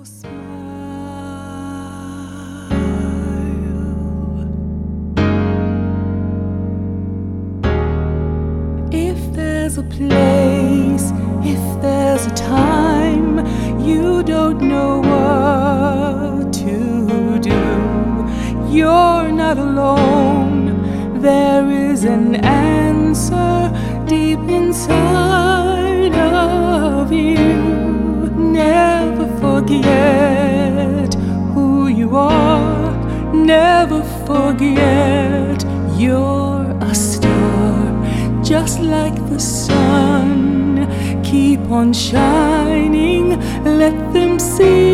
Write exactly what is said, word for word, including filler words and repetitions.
If there's a place, if there's a time, you don't know what to do, you're not alone. There is an answer deep inside of you. Never forget who you are. Never forget you're a star, just like the sun. Keep on shining, let them see